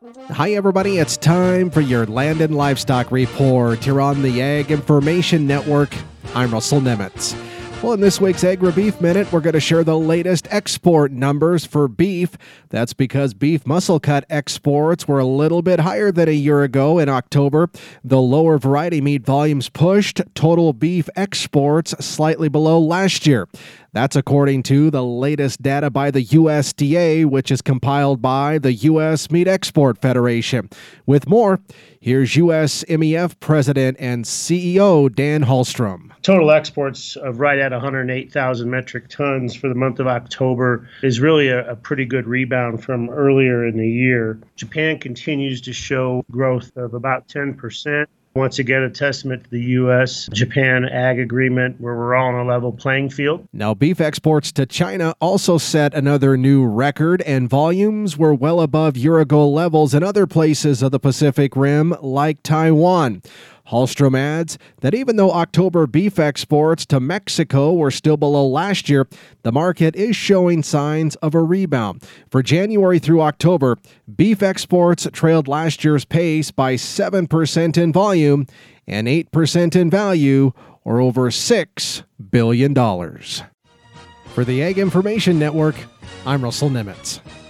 Hi, everybody. It's time for your Land and Livestock Report here on the Ag Information Network. I'm Russell Nemitz. Well, in this week's Agri-Beef Minute, we're going to share the latest export numbers for beef. That's because beef muscle cut exports were a little bit higher than a year ago in October. The lower variety meat volumes pushed total beef exports slightly below last year. That's according to the latest data by the USDA, which is compiled by the U.S. Meat Export Federation. With more, here's USMEF President and CEO Dan Hallstrom. Total exports of right at 108,000 metric tons for the month of October is really a pretty good rebound from earlier in the year. Japan continues to show growth of about 10%. Once again, a testament to the U.S.-Japan ag agreement where we're all on a level playing field. Now, beef exports to China also set another new record, and volumes were well above year-ago levels in other places of the Pacific Rim, like Taiwan. Hallstrom adds that even though October beef exports to Mexico were still below last year, the market is showing signs of a rebound. For January through October, beef exports trailed last year's pace by 7% in volume and 8% in value, or over $6 billion. For the Ag Information Network, I'm Russell Nemitz.